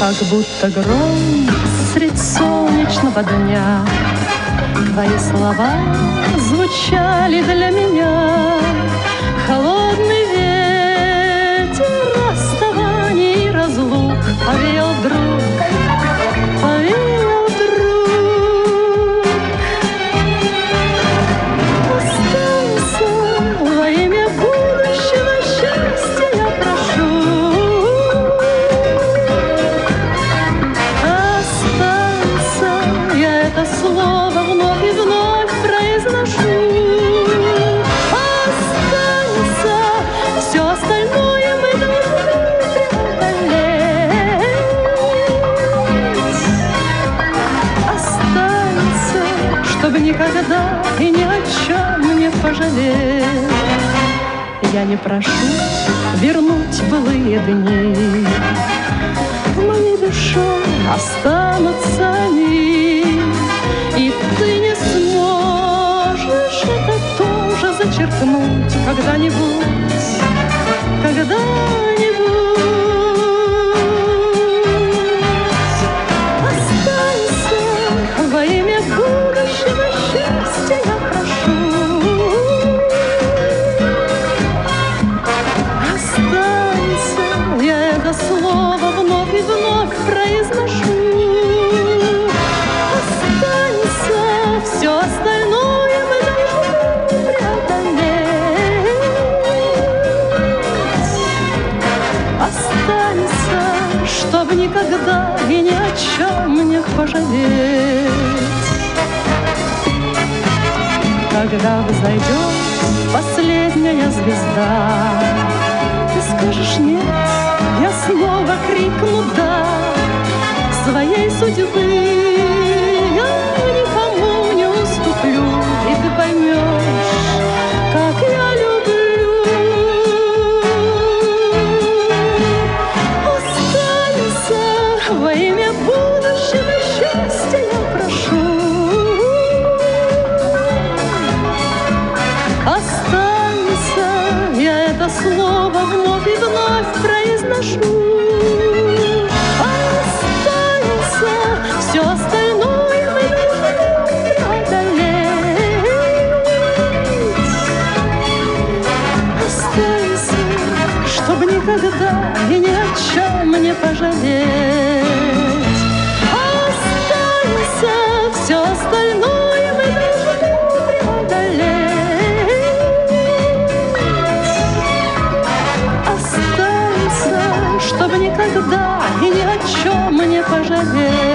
как будто гром средь солнечного дня. Твои слова звучали для меня. Холодный ветер расставаний и разлук повеял вдруг, повеял вдруг. Останься во имя будущего счастья, я прошу. Останься, я это слово вновь и вновь произношу. Останься, все остальное мы должны преодолеть. Останься, чтобы никогда и ни о чем не пожалеть. Я не прошу вернуть былые дни, в моей душе останутся они, и ты не сможешь это тоже зачеркнуть когда-нибудь, когда-нибудь. Останься во имя будущего счастья, я прошу. Останься, я это слово вновь и вновь произношу. Останься, все остальное мы должны преодолеть. Останься, чтобы никогда и ни о чем не пожалеть. Когда взойдет последняя звезда, ты скажешь нет, я снова крикну да. Своей судьбы я никому не уступлю, и ты поймешь, как я люблю. Останься во имя будущего счастья, я прошу. Останься, я это слово вновь и вновь произношу. Останься, все остальное мы должны преодолеть. Останься, чтобы никогда и ни о чем не пожалеть. Останься, все остальное мы должны преодолеть. Останься, чтобы никогда и ни о чем не пожалеть.